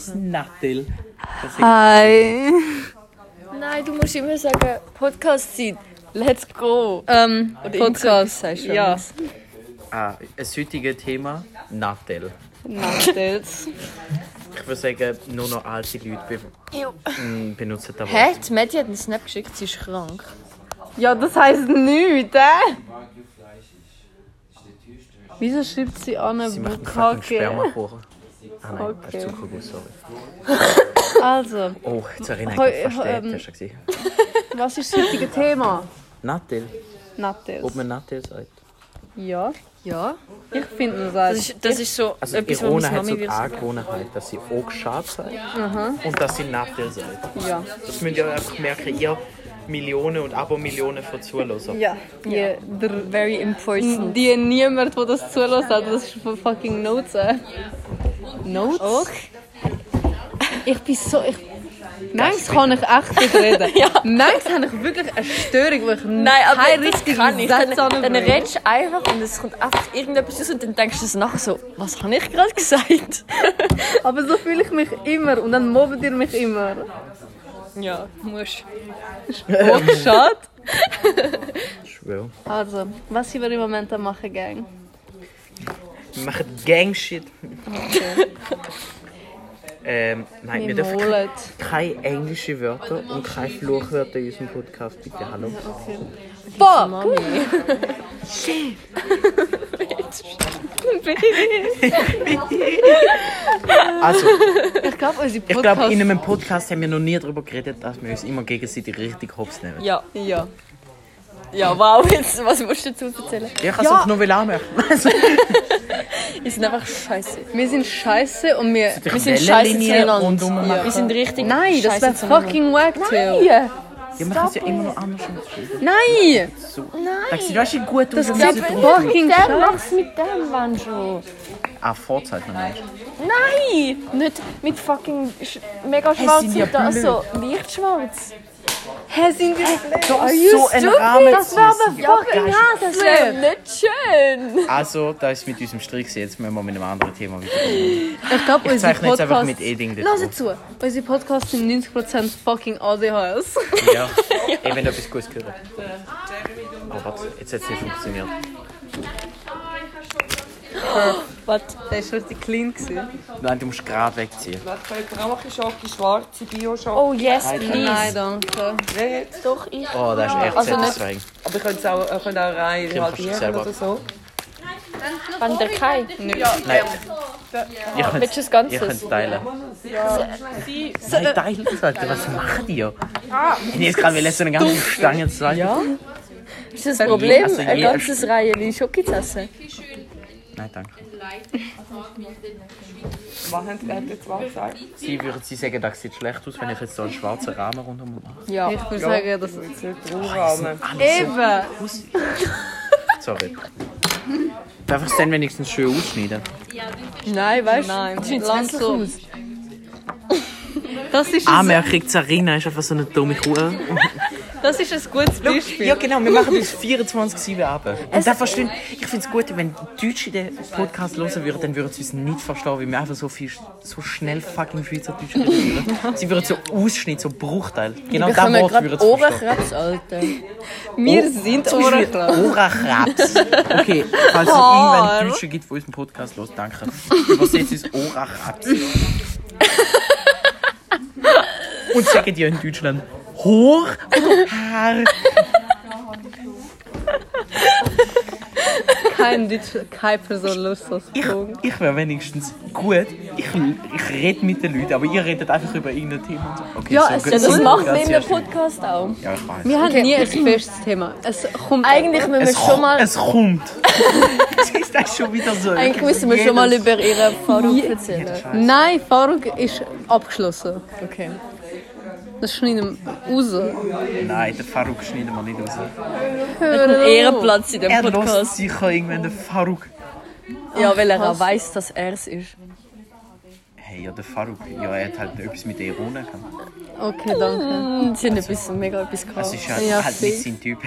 Nattel. Hi. Nein, du musst immer sagen, Podcast-Zeit. Let's go. Podcast. Sagst du Ja. Das heutige Thema, Nattel. Nattels. Ich würde sagen, nur noch alte Leute benutzen das Wort. Hä? Die Medi hat einen Snap geschickt, sie ist krank. Ja, das heisst nichts, Wieso schreibt sie an Sie macht einen fucking Bukake? Spermakuchen. Ah nein, Okay. das ist Zuckerguss, sorry. Also, Oh, jetzt erinnere ich Heu- mich fast ähm, hast du gesehen. was ist das heutige Thema? Nattel. Nattels. Ob man Nattel sagt. Ja, Ja? ich finde es Das ist so Also etwas, was Irona meine hat so Mami die würde sagen. Angewohnheit, dass sie auch schade sagt und dass sie Nattel sagt. Ja. Das müsst ihr einfach merken, ihr Millionen und Abo-Millionen von Zuhörern. Ja. Very important. Die niemand, der das zulässt, hat, das ist von fucking Notes. Notes? Auch? Ich bin so... Manchmal kann ich echt nicht reden. Ja. Manchmal habe ich wirklich eine Störung, wo ich Nein, aber keine das richtigen kann ich. Dann anbringe. redest du einfach und es kommt einfach irgendetwas raus und dann denkst du so nachher so, was habe ich gerade gesagt? Aber so fühle ich mich immer und dann mobbt ihr mich immer. Ja, musst. Oh, schade. Ich schwöre. Also, was sind wir im Moment am machen, Gang? Wir machen Gang-Shit. Nein, wir Wir dürfen holen. keine englischen Wörter und keine Fluchwörter in unserem Podcast, bitte. Hallo. Fuck! Mami. Also, Ich glaube, unsere ich glaube, Podcast... in einem Podcast haben wir noch nie darüber geredet, dass wir uns immer gegenseitig richtig hops nehmen. Ja. Ja. Ja, wow, jetzt, was musst du dazu erzählen? Ich kann es auch noch anmerken. Die sind einfach scheiße. Wir sind scheiße und wir... Wir sind scheiße zueinander. rundum Ja. Wir sind richtig Nein, das scheiße wäre zueinander. fucking wack, Till. Nein! Ja, man kann es ja immer noch anders entscheiden. Nein! So. Sagst du, das ist gut, Das und sieht fucking Der scheiße. macht's mit dem, wann schon? Vorzeichen nicht. Nein! Nicht mit fucking mega schwarz sind ja und da blöd. so leicht schwarz. Hä, sind wir... So ein Rahmen Das wäre aber ziehen. fucking Das wäre hässlich. nicht schön! Also, da ist mit unserem Strich gewesen. Jetzt müssen wir mit einem anderen Thema wieder. Ich glaube, Ich unsere zeichne jetzt einfach Podcasts... mit E-Ding Lass dazu. zu. Unsere Podcasts sind 90% fucking ADHS. Ja, ey, wenn du etwas Gutes gehört. Oh, warte, jetzt hat es nicht funktioniert. Was? Der war richtig clean. Gewesen. Nein, du musst gerade wegziehen. Kramachenschocke, schwarze Bio-Schocke. Oh yes, Nein, please! Nein, danke. Nicht. Doch, ich. Oh, das ist echt Also nicht- satisfying. Aber ihr könnt es auch, könnt auch rein Kim, kannst du halbieren selber? oder so. Van der Kai. Nein. Ihr Willst du könnt das Ganze? ihr könnt teilen. Nein, teilen das, Alter. Was machen die? Ich hätte jetzt gerade so eine ganze Stange zeigen. Ja? Ist das Problem, Also ein je- ganzes Reihe Schoki zu essen? Nein, danke. Was haben die jetzt was gesagt? Sie sagen, das sieht schlecht aus, wenn ich jetzt so einen schwarzen Rahmen rundherum mache. Ja. Ich würde sagen, dass... Rahmen. Eben! Sorry. Darf ich es dann wenigstens schön ausschneiden? Nein, weißt du? Nein, Das sieht lass hässlich so. aus. Das ist ein Anmerkung, Zarina ist einfach so eine dumme Kuh. gutes Beispiel. Ja genau, wir machen das 24/7 ab. Und da verstehen, ich finde es gut, wenn Deutsche den Podcast hören würden, dann würden sie uns nicht verstehen, weil wir einfach so schnell fucking Schweizerdeutsch reden würden. Sie würden so Ausschnitt, so Bruchteil. Genau Wir das bekommen Wort gerade würden sie verstehen. Ohrenkrebs, Alter. Wir sind Zum Beispiel Ohrenkrebs. Ohrenkrebs. Okay, falls es irgendwann Deutsche gibt, die unseren Podcast hören, danke. Übersetzt es Ohrenkrebs. Und sagen die in Deutschland hoch oder Haar? Keine Person Lust auf Drogen. Ich wäre wenigstens gut. Ich rede mit den Leuten, aber ihr redet einfach über irgendein Thema. Und so. Okay, Ja, so es- gut. Ja, das So machen ganz wir in dem erst- Podcast auch. Ja, ich weiß. Wir haben nie ein festes Thema. Es kommt Eigentlich müssen wir schon mal, Es kommt. Siehst du, das ist schon wieder so. eigentlich müssen wir schon mal über ihre Erfahrung erzählen. Nein, Faruk ist abgeschlossen. Okay. Das schneiden wir raus. Nein, den Faruk schneiden wir nicht raus. Ein Ehrenplatz in dem Er lässt Podcast. sicher irgendwann den Faruk. Ja, weil er auch weiss, dass er es ist. Hey, ja, der Faruk, ja, er hat halt etwas mit Irona gehabt. Okay, danke. Sie haben mega etwas gehabt. Das ist halt, Ja, halt nicht safe. sein Typ.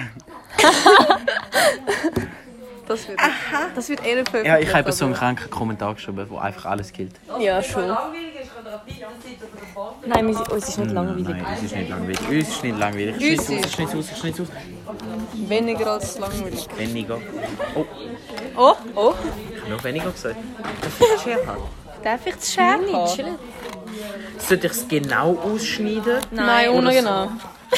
Das wird eher für Ja, ich habe so einen kranken Kommentar geschrieben, wo einfach alles gilt. Ja, schon. Nein, uns ist nicht langweilig. Nein, es ist nicht langweilig. Uns ist nicht langweilig. Schnitt aus. Weniger als langweilig. Weniger. Oh, Ich habe noch weniger gesagt. Darf ich die Schere haben? darf ich das Schere haben? Chillen. Sollte ich es genau ausschneiden? Nein, Oder ungenau.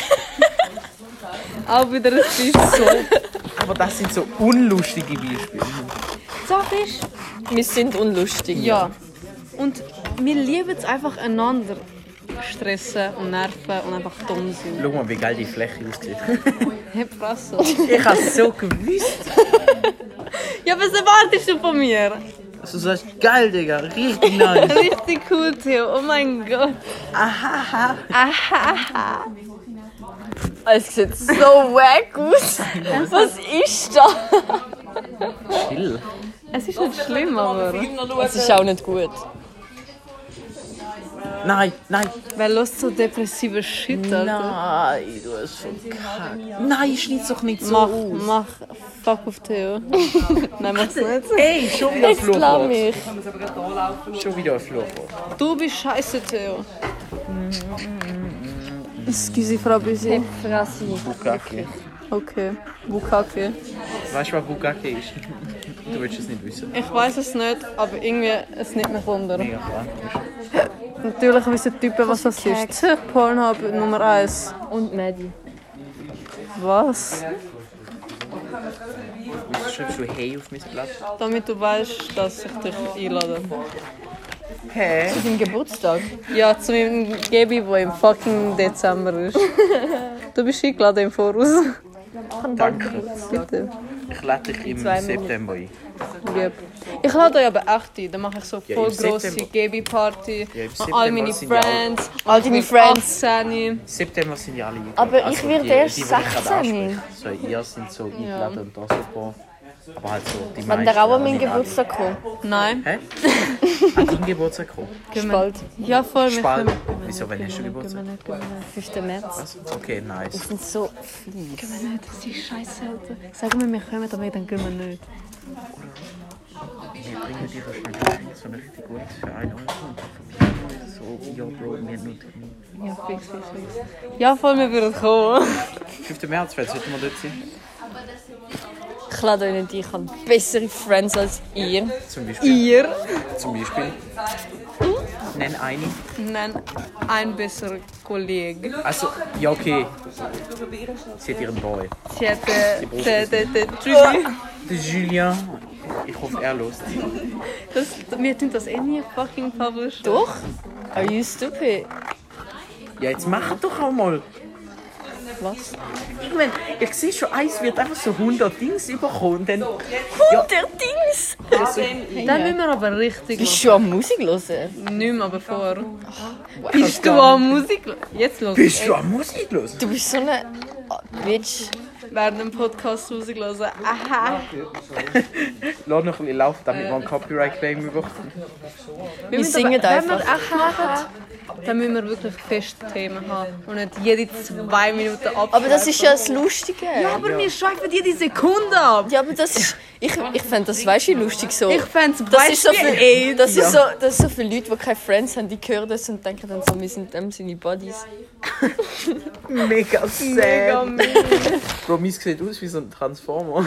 Auch wieder ein bisschen so. Aber das sind so unlustige Beispiele. Sache ist, Wir sind unlustig. ja. Und wir lieben es einfach einander stressen und nerven und einfach dumm sein. Schau mal, wie geil die Fläche aussieht. Hab Fresse. Ich habe es so gewusst. Ja, was erwartest du von mir? Also, du sagst, geil, Digga, richtig nice. Richtig cool, Theo. Oh mein Gott. Es sieht so wack aus. Was ist das? Chill. Es ist nicht schlimm, aber... Es ist auch nicht gut. Nein. Wer lässt so depressive Shit, Alter? Nein, du hast so kacke. Nein, schneid's doch nicht so aus. Mach. Fuck auf Theo. Nein, mach's nicht. Ey, schon wieder ein Jetzt lass mich. Schon wieder ein Fluch. Du bist scheiße, Theo. Excuse, Frau Büsi. Frassi. Bukake. Okay. Bukake. Weißt du, was Bukake ist? Du willst es nicht wissen. Ich weiß es nicht, aber irgendwie, es nimmt mich wunder. Mega praktisch. Natürlich wissen Typen, was das ist. Pornhub Nummer 1. Und Maddie. Was? Wieso schreibst du Hey auf mein Blatt? Damit du weißt, dass ich dich einlade. Hä? Zu deinem Geburtstag. Ja, zu meinem Gabi, der im fucking Dezember ist. Du bist eingeladen im Voraus. Danke. Bitte. Ich lade dich im September ein. Yep. Ich lade euch aber echt ein. Dann mache ich so Ja, voll im grosse September. Gabi-Party. Ja, im All September meine sind ja Friends. All deine Friends. 18. September sind ja alle eingeladen. Aber ich werde erst die ich gerade 16. anspreche. So, ihr sind so eingeladen und da super. Aber halt so die Wenn der auch an meinen Geburtstag kommt. Nein. Hä? An deinen Geburtstag kommen? Spalt. Ja, voll. wir Spalt. können- Wieso, wann hast du Geburtstag? 5. März. Was? Okay, nice. Das sind so fies. Gehen wir nicht, das ist scheiße, Alter. Sag mir, wir kommen, aber dann gehen wir nicht. Wir bringen dir wahrscheinlich so ein richtig gutes für 1 Euro. So, ja, Bro, wir haben nur Termin. Ja, fix. Ja, voll, wir würden kommen. 5. März, vielleicht sollten wir dort sein. Ich lade euch nicht ein. Ich habe bessere Friends als ihr. Zum Beispiel. Ihr? Zum Beispiel. Nenn eine. Nein, ein besserer Kollege. Also, ja, okay. Sie hat ihren Boy. Sie hat den Julie. Der Julien. Ich hoffe, er lost. Wir tun das eh nie fucking publishen. Doch? Are you stupid? Ja, jetzt mach doch auch mal. Was? Ich meine, ich sehe schon, eins wird einfach so 100 Dings überkommen. Und dann, Der Dings! Dann müssen wir aber richtig Bist du am Musik hören? nicht mehr, aber vor. Bist du am Musik? Jetzt los. bist du an Musik los? Du bist so eine Bitch. Während dem Podcast Musik hören. Aha. Lass noch ein bisschen laufen, damit wir einen Copyright-Claim bekommen. Wir singen Wenn wir einfach. echt machen, dann müssen wir wirklich feste Themen haben und nicht jede 2 Minuten ab. Aber das ist ja das Lustige. Ja, aber wir schweifen jede Sekunde ab. Ja, aber das ist... Ich fände das, weißt du, lustig so. Ich fände es Das ist so viel viel, das ist so viele Leute, die keine Friends haben, die hören das und denken dann so, wir sind dem seine Buddies. Mega sad. Bro, meins sieht aus wie so ein Transformer.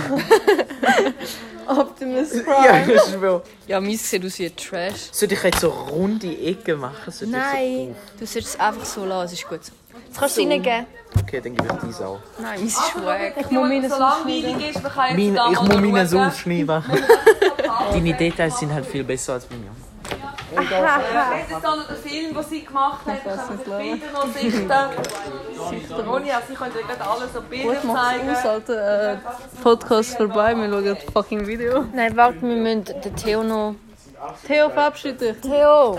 Optimus Ja, Prime. ich schwöre. Ja, meins sieht aus wie ein Trash. Sollte ich jetzt so runde Ecken machen? Sollte Nein, du solltest es einfach so lassen, es ist gut so. Das kannst du reingeben. Ich so, okay, dann gebe ich dies auch. Nein, meins ist wack. Ich muss meine So langweilig ist, man kann jetzt Ich muss meine so schauen. aufschneiden. Deine Details sind halt viel besser als meine. Wenn es dann noch den Film, den sie gemacht hat, dann können wir die Bilder noch sichten. Ronja, sie können dir gerade alles so Bilder Was macht zeigen. aus, Alter? Podcast vorbei, wir schauen das fucking Video. Nein, warte, wir müssen den Theo noch... Theo, verabschiede dich. Theo,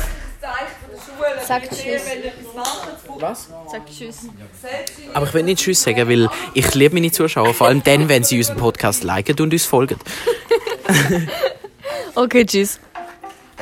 Schule. sag Tschüss. Was? Sag Tschüss. Aber ich will nicht Tschüss sagen, weil ich liebe meine Zuschauer, vor allem dann, wenn sie unseren Podcast liken und uns folgen. Okay, Tschüss.